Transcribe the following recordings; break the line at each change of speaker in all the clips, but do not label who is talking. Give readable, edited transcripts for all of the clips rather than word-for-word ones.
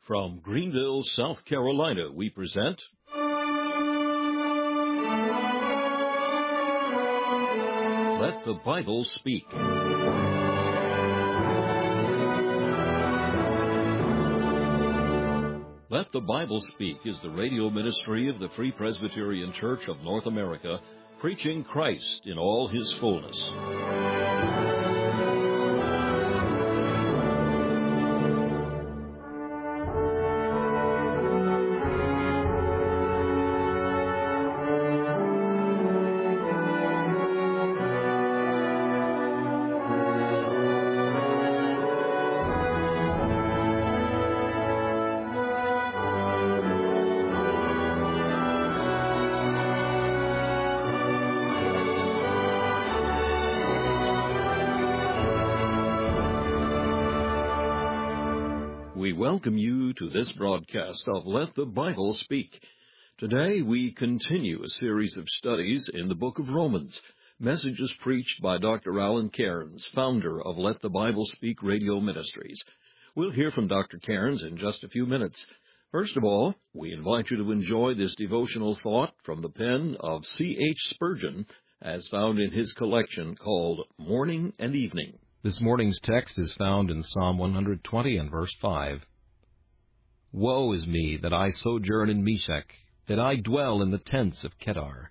From Greenville, South Carolina, we present Let the Bible Speak. Let the Bible Speak is the radio ministry of the Free Presbyterian Church of North America, preaching Christ in all His fullness. We welcome you to this broadcast of Let the Bible Speak. Today we continue a series of studies in the book of Romans, messages preached by Dr. Alan Cairns, founder of Let the Bible Speak Radio Ministries. We'll hear from Dr. Cairns in just a few minutes. First of all, we invite you to enjoy this devotional thought from the pen of C.H. Spurgeon, as found in his collection called Morning and Evening.
This morning's text is found in Psalm 120 and verse 5. Woe is me that I sojourn in Meshech, that I dwell in the tents of Kedar.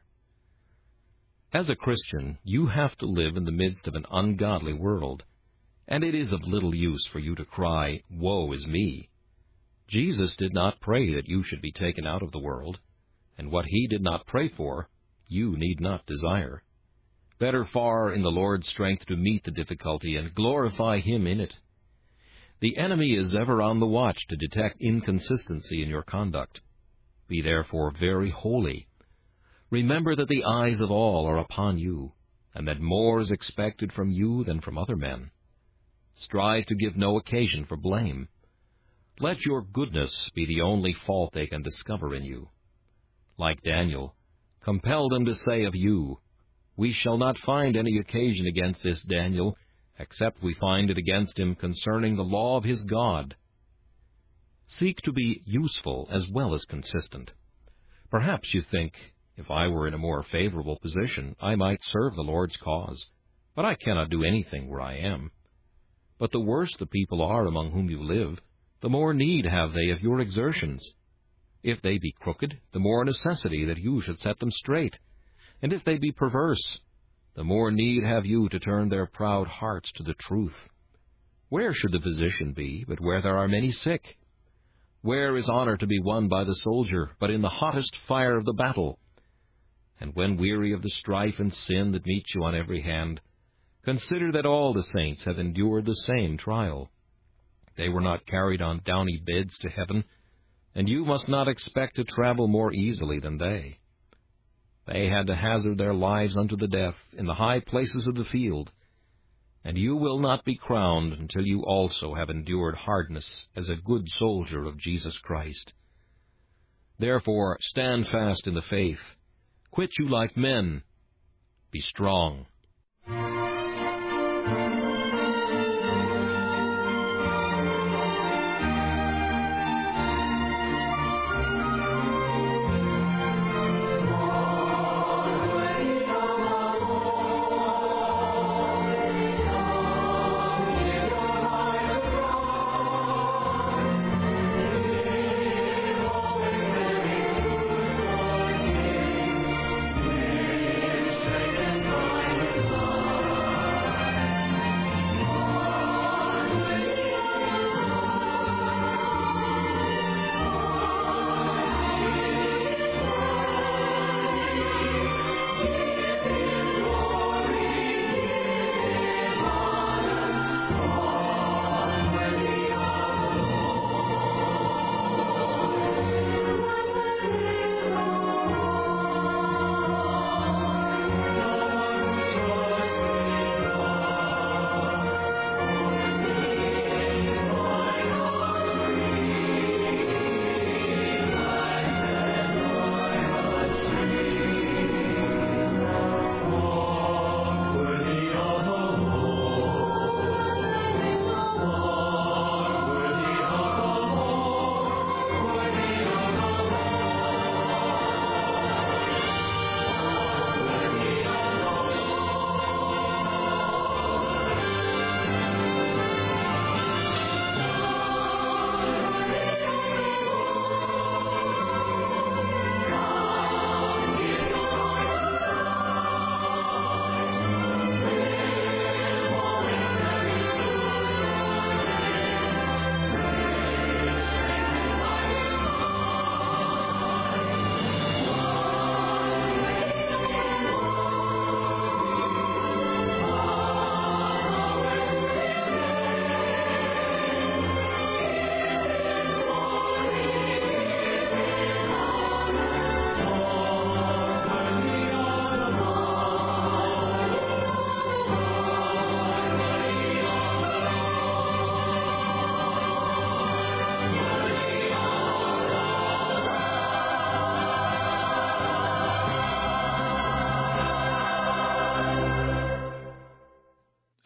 As a Christian, you have to live in the midst of an ungodly world, and it is of little use for you to cry, Woe is me. Jesus did not pray that you should be taken out of the world, and what He did not pray for, you need not desire. Better far in the Lord's strength to meet the difficulty and glorify Him in it. The enemy is ever on the watch to detect inconsistency in your conduct. Be therefore very holy. Remember that the eyes of all are upon you, and that more is expected from you than from other men. Strive to give no occasion for blame. Let your goodness be the only fault they can discover in you. Like Daniel, compel them to say of you, We shall not find any occasion against this Daniel, except we find it against him concerning the law of his God. Seek to be useful as well as consistent. Perhaps you think, if I were in a more favorable position, I might serve the Lord's cause, but I cannot do anything where I am. But the worse the people are among whom you live, the more need have they of your exertions. If they be crooked, the more necessity that you should set them straight. And if they be perverse, the more need have you to turn their proud hearts to the truth. Where should the physician be, but where there are many sick? Where is honor to be won by the soldier, but in the hottest fire of the battle? And when weary of the strife and sin that meets you on every hand, consider that all the saints have endured the same trial. They were not carried on downy beds to heaven, and you must not expect to travel more easily than they. They had to hazard their lives unto the death in the high places of the field, and you will not be crowned until you also have endured hardness as a good soldier of Jesus Christ. Therefore stand fast in the faith, quit you like men, be strong.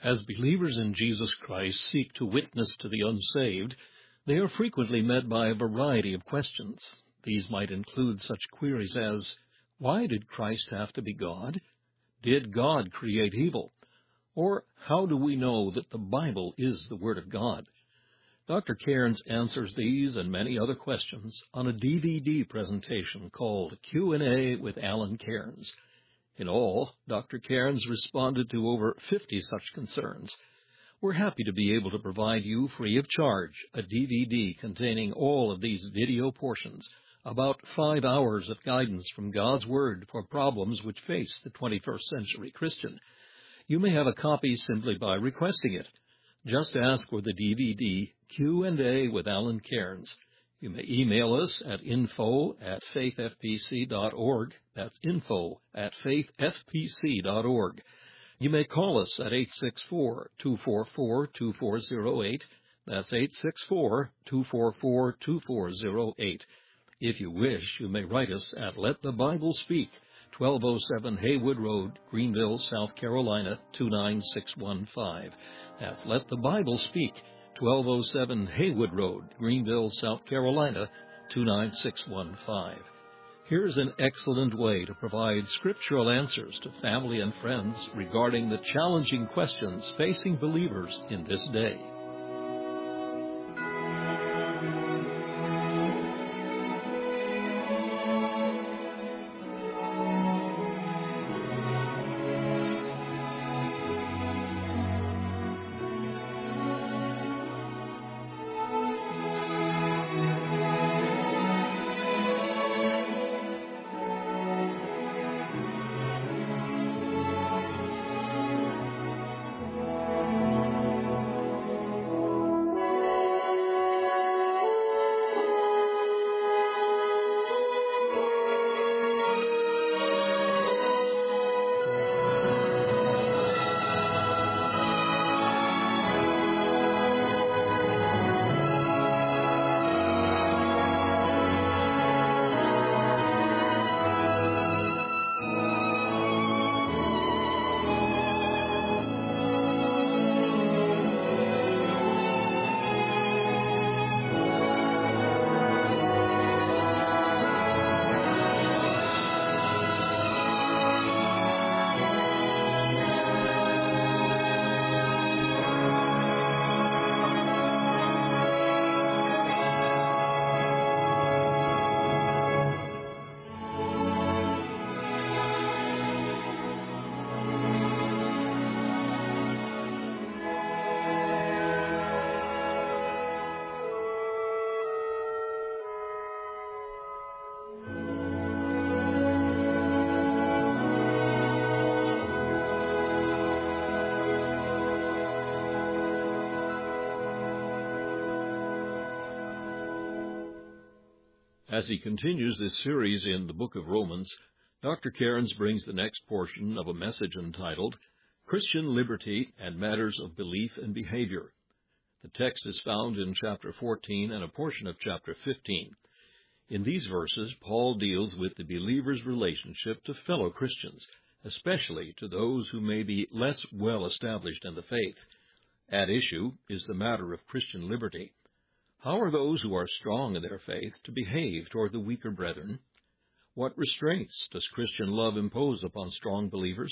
As believers in Jesus Christ seek to witness to the unsaved, they are frequently met by a variety of questions. These might include such queries as, why did Christ have to be God? Did God create evil? Or how do we know that the Bible is the Word of God? Dr. Cairns answers these and many other questions on a DVD presentation called Q&A with Alan Cairns. In all, Dr. Cairns responded to over 50 such concerns. We're happy to be able to provide you free of charge a DVD containing all of these video portions, about 5 hours of guidance from God's Word for problems which face the 21st century Christian. You may have a copy simply by requesting it. Just ask for the DVD Q&A with Alan Cairns. You may email us at info@faithfpc.org. That's info@faithfpc.org. You may call us at 864-244-2408. That's 864-244-2408. If you wish, you may write us at Let the Bible Speak, 1207 Haywood Road, Greenville, South Carolina, 29615. That's Let the Bible Speak, 1207 Haywood Road, Greenville, South Carolina, 29615. Here's an excellent way to provide scriptural answers to family and friends regarding the challenging questions facing believers in this day. As he continues this series in the book of Romans, Dr. Cairns brings the next portion of a message entitled, Christian Liberty and Matters of Belief and Behavior. The text is found in chapter 14 and a portion of chapter 15. In these verses, Paul deals with the believer's relationship to fellow Christians, especially to those who may be less well established in the faith. At issue is the matter of Christian liberty. How are those who are strong in their faith to behave toward the weaker brethren? What restraints does Christian love impose upon strong believers?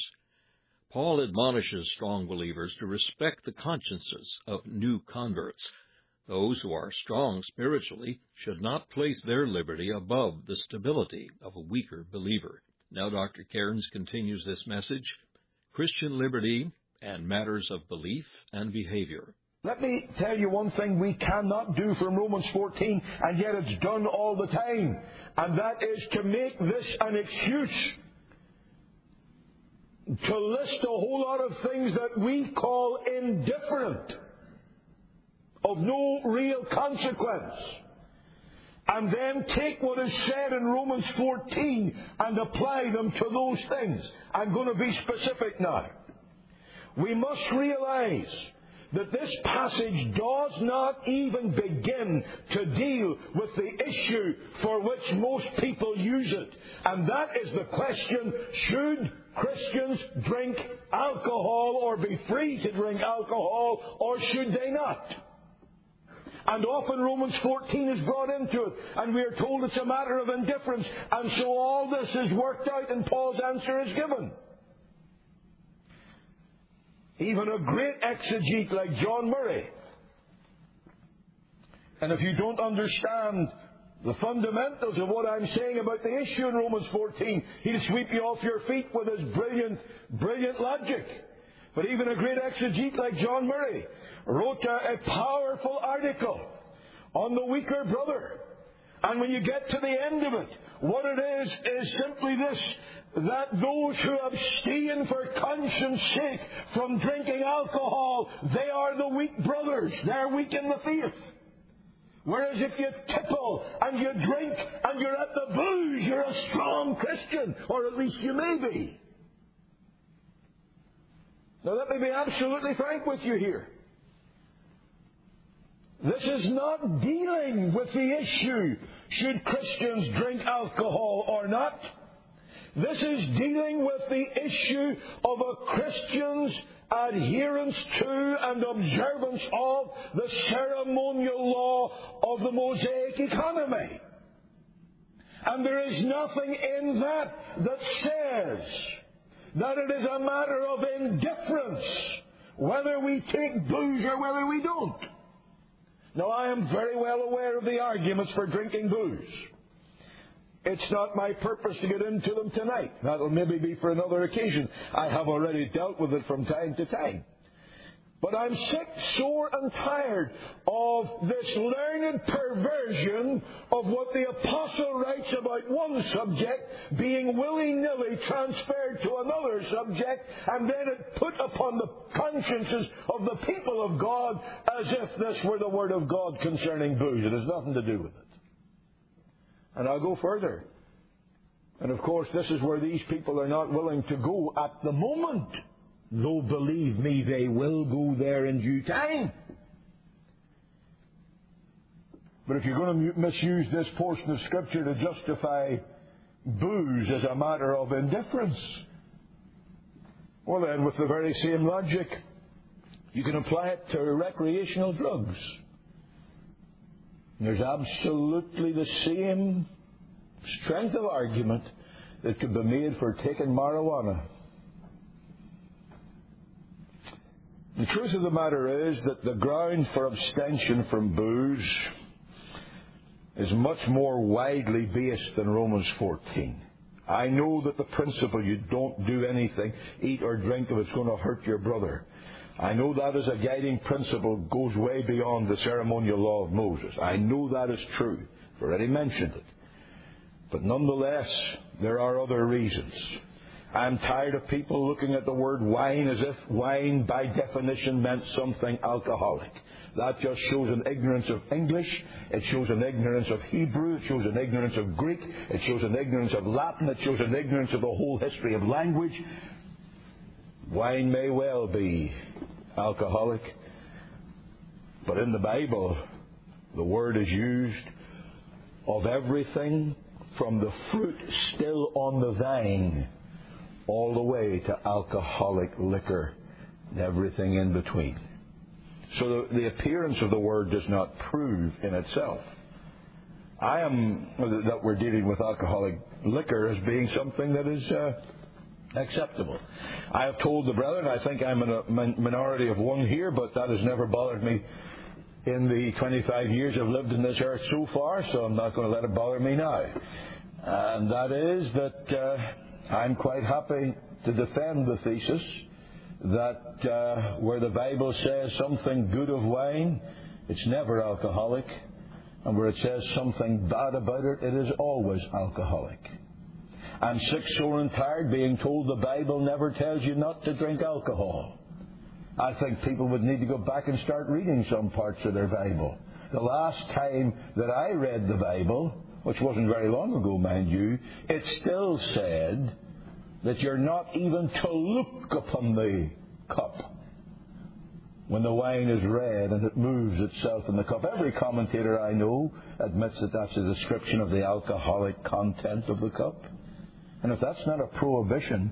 Paul admonishes strong believers to respect the consciences of new converts. Those who are strong spiritually should not place their liberty above the stability of a weaker believer. Now Dr. Cairns continues this message, Christian Liberty and Matters of Belief and Behavior.
Let me tell you one thing we cannot do from Romans 14, and yet it's done all the time. And that is to make this an excuse to list a whole lot of things that we call indifferent, of no real consequence. And then take what is said in Romans 14 and apply them to those things. I'm going to be specific now. We must realize that this passage does not even begin to deal with the issue for which most people use it. And that is the question, should Christians drink alcohol or be free to drink alcohol, or should they not? And often Romans 14 is brought into it, and we are told it's a matter of indifference. And so all this is worked out, and Paul's answer is given. Even a great exegete like John Murray. And if you don't understand the fundamentals of what I'm saying about the issue in Romans 14, he'll sweep you off your feet with his brilliant logic. But even a great exegete like John Murray wrote a powerful article on the weaker brother. And when you get to the end of it, what it is simply this, that those who abstain for conscience sake from drinking alcohol, they are the weak brothers. They're weak in the faith. Whereas if you tipple and you drink and you're at the booze, you're a strong Christian, or at least you may be. Now let me be absolutely frank with you here. This is not dealing with the issue, should Christians drink alcohol or not. This is dealing with the issue of a Christian's adherence to and observance of the ceremonial law of the Mosaic economy. And there is nothing in that says that it is a matter of indifference whether we take booze or whether we don't. Now, I am very well aware of the arguments for drinking booze. It's not my purpose to get into them tonight. That'll maybe be for another occasion. I have already dealt with it from time to time. But I'm sick, sore, and tired of this learned perversion of what the apostle writes about one subject being willy-nilly transferred to another subject, and then it put upon the consciences of the people of God as if this were the Word of God concerning booze. It has nothing to do with it. And I'll go further. And of course, this is where these people are not willing to go at the moment. Though, believe me, they will go there in due time. But if you're going to misuse this portion of Scripture to justify booze as a matter of indifference, well then, with the very same logic, you can apply it to recreational drugs. There's absolutely the same strength of argument that could be made for taking marijuana. The truth of the matter is that the ground for abstention from booze is much more widely based than Romans 14. I know that the principle, you don't do anything, eat or drink, if it's going to hurt your brother. I know that as a guiding principle goes way beyond the ceremonial law of Moses. I know that is true. I've already mentioned it. But nonetheless, there are other reasons. I'm tired of people looking at the word wine as if wine by definition meant something alcoholic. That just shows an ignorance of English. It shows an ignorance of Hebrew. It shows an ignorance of Greek. It shows an ignorance of Latin. It shows an ignorance of the whole history of language. Wine may well be alcoholic, but in the Bible, the word is used of everything from the fruit still on the vine all the way to alcoholic liquor and everything in between. So the appearance of the word does not prove in itself. That we're dealing with alcoholic liquor as being something that is acceptable. I have told the brethren, I think I'm in a minority of one here, but that has never bothered me in the 25 years I've lived in this earth so far, so I'm not going to let it bother me now. And that is that I'm quite happy to defend the thesis that where the Bible says something good of wine, it's never alcoholic, and where it says something bad about it, it is always alcoholic. I'm sick, sore, and tired being told the Bible never tells you not to drink alcohol. I think people would need to go back and start reading some parts of their Bible. The last time that I read the Bible, which wasn't very long ago, mind you, it still said that you're not even to look upon the cup when the wine is red and it moves itself in the cup. Every commentator I know admits that that's a description of the alcoholic content of the cup. And if that's not a prohibition,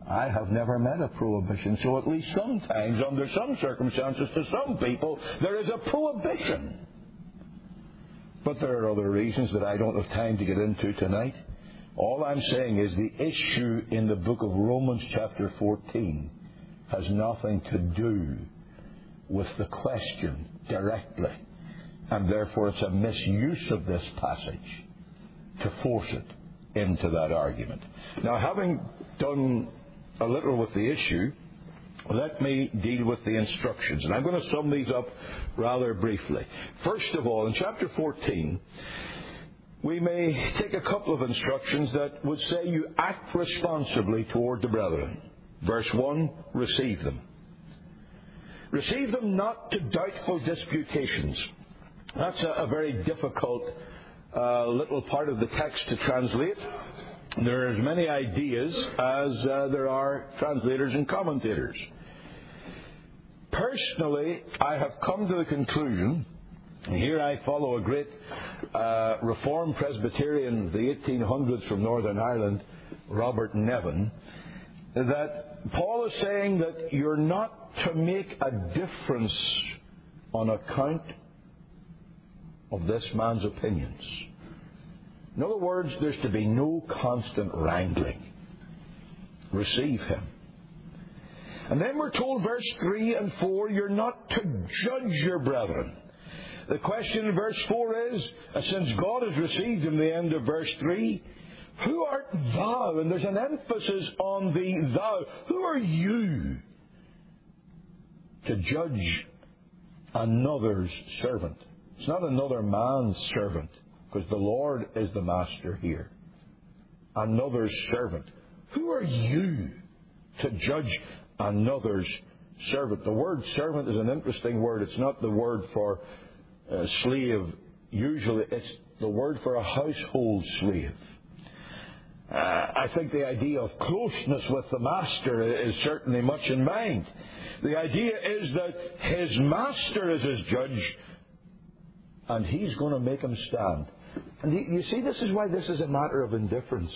I have never met a prohibition. So at least sometimes, under some circumstances, to some people, there is a prohibition. But there are other reasons that I don't have time to get into tonight. All I'm saying is the issue in the book of Romans chapter 14 has nothing to do with the question directly. And therefore it's a misuse of this passage to force it into that argument. Now, having done a little with the issue, let me deal with the instructions. And I'm going to sum these up rather briefly. First of all, in chapter 14, we may take a couple of instructions that would say you act responsibly toward the brethren. Verse 1, receive them. Receive them not to doubtful disputations. That's a very difficult little part of the text to translate. There are as many ideas as there are translators and commentators. Personally, I have come to the conclusion, and here I follow a great Reformed Presbyterian of the 1800s from Northern Ireland, Robert Nevin, that Paul is saying that you're not to make a difference on account of this man's opinions. In other words, there's to be no constant wrangling. Receive him. And then we're told, verse 3 and 4, you're not to judge your brethren. The question in verse 4 is, since God has received him, the end of verse 3, who art thou? And there's an emphasis on the thou. Who are you to judge another's servant? It's not another man's servant, because the Lord is the master here. Another's servant. Who are you to judge another's servant? The word servant is an interesting word. It's not the word for slave. Usually it's the word for a household slave. I think the idea of closeness with the master is certainly much in mind. The idea is that his master is his judge, and he's going to make him stand. And you see, this is why this is a matter of indifference.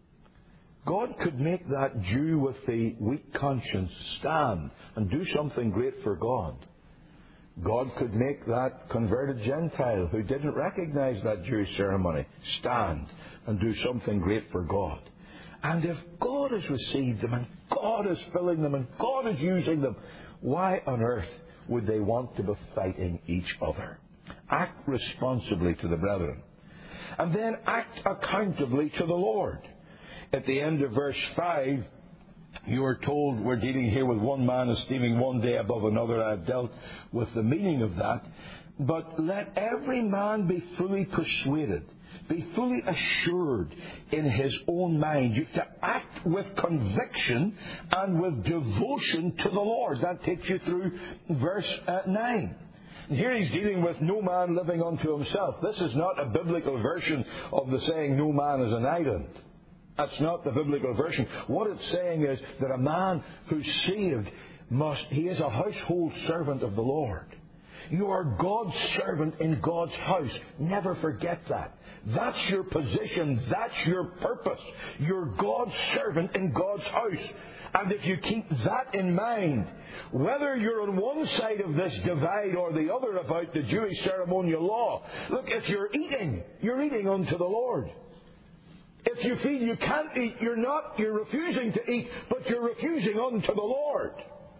God could make that Jew with the weak conscience stand and do something great for God. God could make that converted Gentile who didn't recognize that Jewish ceremony stand and do something great for God. And if God has received them and God is filling them and God is using them, why on earth would they want to be fighting each other? Act responsibly to the brethren. And then act accountably to the Lord. At the end of verse 5, you are told we're dealing here with one man esteeming one day above another. I've dealt with the meaning of that. But let every man be fully persuaded, be fully assured in his own mind. You have to act with conviction and with devotion to the Lord. That takes you through verse 9. And here he's dealing with no man living unto himself. This is not a biblical version of the saying no man is an island. That's not the biblical version. What it's saying is that a man who's saved he is a household servant of the Lord. You are God's servant in God's house. Never forget that. That's your position. That's your purpose. You're God's servant in God's house. And if you keep that in mind, whether you're on one side of this divide or the other about the Jewish ceremonial law, look, if you're eating unto the Lord. If you feel you can't eat, you're refusing to eat, but you're refusing unto the Lord.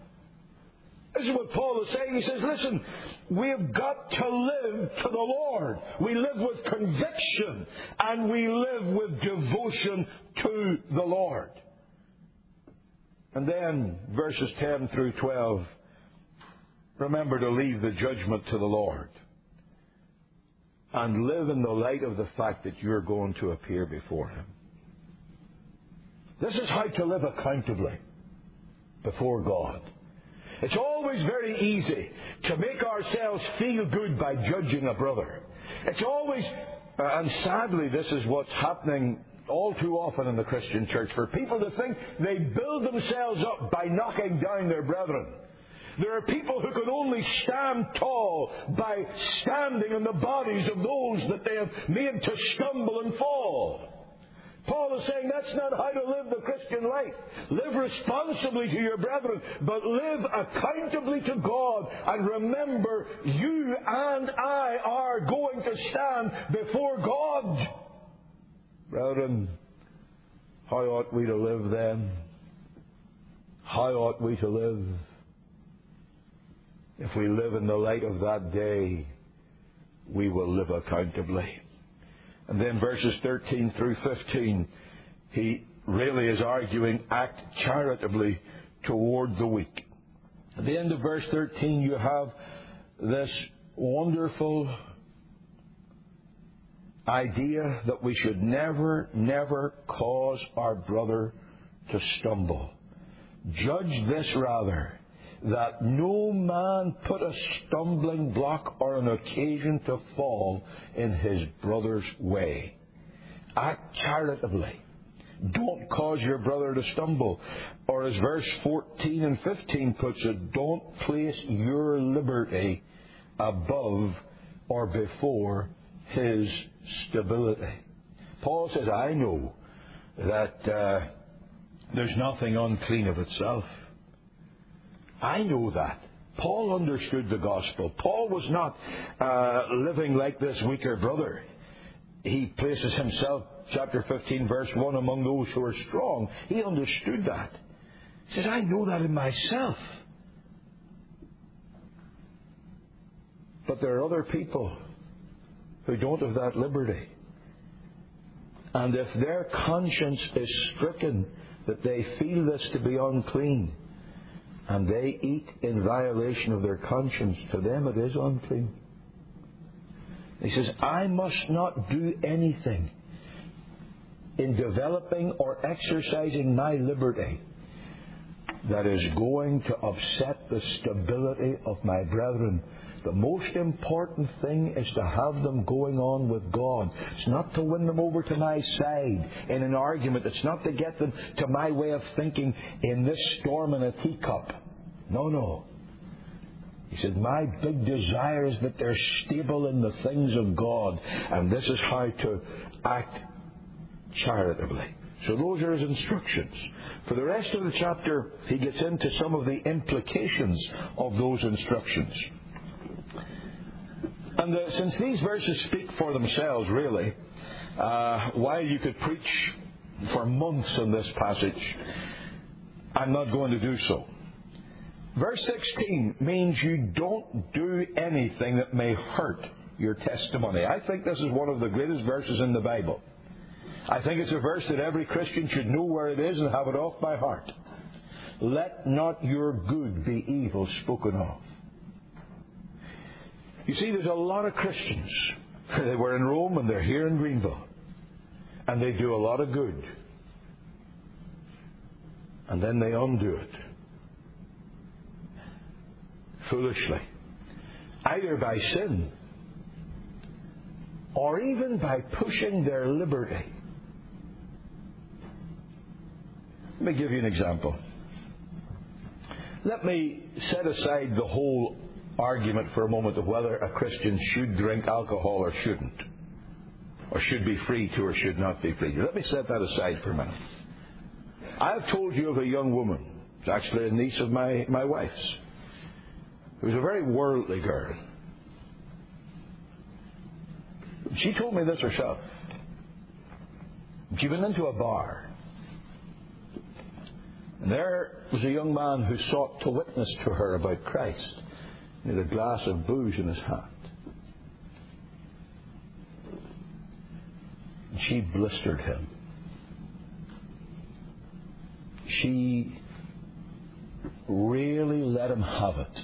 This is what Paul is saying. He says, listen, we've got to live to the Lord. We live with conviction and we live with devotion to the Lord. And then verses 10 through 12, remember to leave the judgment to the Lord. And live in the light of the fact that you're going to appear before Him. This is how to live accountably before God. It's always very easy to make ourselves feel good by judging a brother. It's always, and sadly this is what's happening all too often in the Christian church, for people to think they build themselves up by knocking down their brethren. There are people who can only stand tall by standing in the bodies of those that they have made to stumble and fall. Paul is saying that's not how to live the Christian life. Live responsibly to your brethren, but live accountably to God. And remember, you and I are going to stand before God. Brethren, how ought we to live then? How ought we to live? If we live in the light of that day, we will live accountably. And then verses 13 through 15, he really is arguing, act charitably toward the weak. At the end of verse 13, you have this wonderful idea that we should never cause our brother to stumble. Judge this rather, that no man put a stumbling block or an occasion to fall in his brother's way. Act charitably. Don't cause your brother to stumble. Or as verse 14 and 15 puts it, don't place your liberty above or before his stability. Paul says, I know that there's nothing unclean of itself. I know that. Paul understood the gospel. Paul was not living like this weaker brother. He places himself, chapter 15, verse 1, among those who are strong. He understood that. He says, I know that in myself. But there are other people who don't have that liberty. And if their conscience is stricken that they feel this to be unclean, and they eat in violation of their conscience, to them it is unclean. He says, I must not do anything in developing or exercising my liberty that is going to upset the stability of my brethren. The most important thing is to have them going on with God. It's not to win them over to my side in an argument. It's not to get them to my way of thinking in this storm in a teacup. No. He said, my big desire is that they're stable in the things of God. And this is how to act charitably. So those are his instructions. For the rest of the chapter, he gets into some of the implications of those instructions. And since these verses speak for themselves, really, while you could preach for months on this passage, I'm not going to do so. Verse 16 means you don't do anything that may hurt your testimony. I think this is one of the greatest verses in the Bible. I think it's a verse that every Christian should know where it is and have it off by heart. Let not your good be evil spoken of. You see, there's a lot of Christians. They were in Rome and they're here in Greenville. And they do a lot of good. And then they undo it. Foolishly. Either by sin or even by pushing their liberty. Let me give you an example. Let me set aside the whole argument for a moment of whether a Christian should drink alcohol or shouldn't, or should be free to or should not be free to. Let me set that aside for a minute. I've told you of a young woman, it's actually a niece of my wife's, who was a very worldly girl. She told me this herself. She went into a bar, and there was a young man who sought to witness to her about Christ. He had a glass of booze in his hand. And she blistered him. She really let him have it.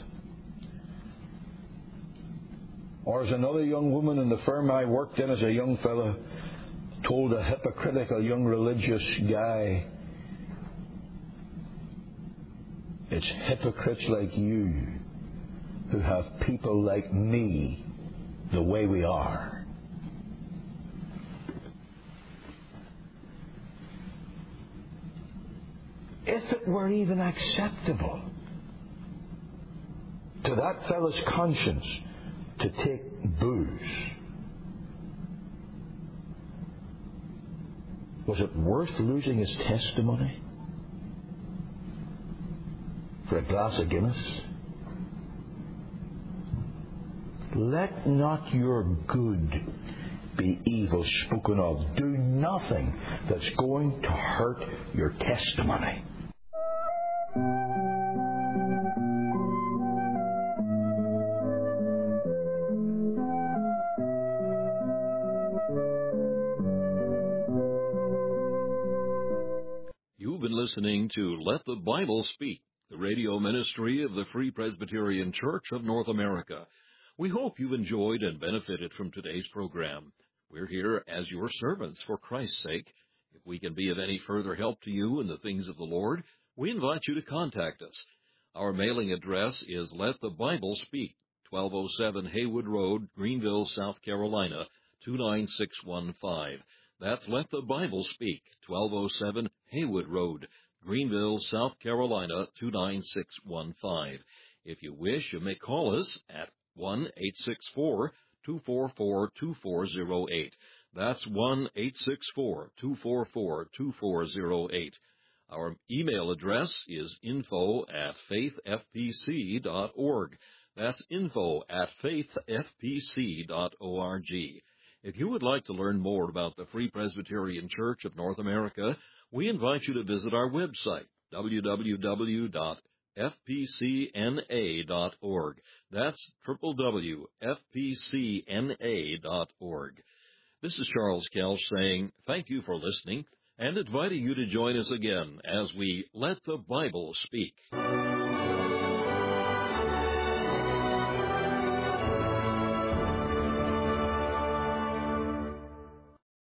Or as another young woman in the firm I worked in as a young fellow told a hypocritical young religious guy, it's hypocrites like you who have people like me the way we are. If it were even acceptable to that fellow's conscience to take booze, Was it worth losing his testimony for a glass of Guinness? Let not your good be evil spoken of. Do nothing that's going to hurt your testimony.
You've been listening to Let the Bible Speak, the radio ministry of the Free Presbyterian Church of North America. We hope you've enjoyed and benefited from today's program. We're here as your servants for Christ's sake. If we can be of any further help to you in the things of the Lord, we invite you to contact us. Our mailing address is Let the Bible Speak, 1207 Haywood Road, Greenville, South Carolina, 29615. That's Let the Bible Speak, 1207 Haywood Road, Greenville, South Carolina, 29615. If you wish, you may call us at 1-864-244-2408. That's 1-864-244-2408. Our email address is info@faithfpc.org. That's info@faithfpc.org. If you would like to learn more about the Free Presbyterian Church of North America, we invite you to visit our website, www.fpcna.org. That's www.fpcna.org. This is Charles Kelch saying thank you for listening and inviting you to join us again as we Let the Bible Speak.